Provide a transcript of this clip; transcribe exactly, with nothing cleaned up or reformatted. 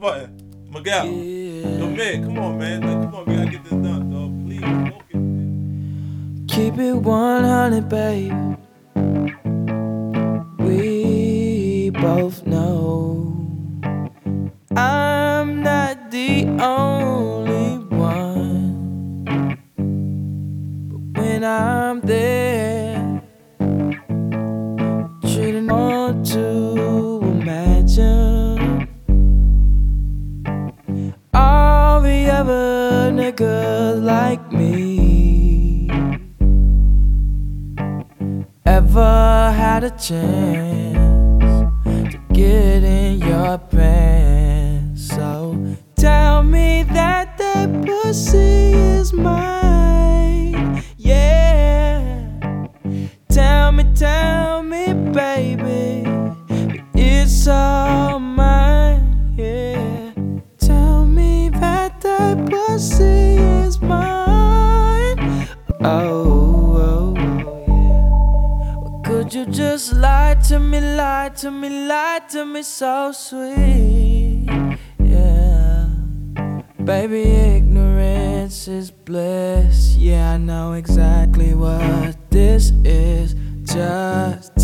button. Miguel. Yeah. Yo, man, come on, man. Like, come on, we gotta get this done, dog. Please, focus, man. Keep it one hundred, babe. We both know I'm not the only one, but when I'm there, treating on to imagine all the other niggas like me ever had a chance to get in your pants. So tell me that that pussy is mine, yeah. Tell me, tell me, baby, it's all mine, yeah. Tell me that that pussy is mine, oh, oh, oh. Could you just lie to me, lie to me, lie to me so sweet, yeah. Baby, ignorance is bliss. Yeah, I know exactly what this is. Just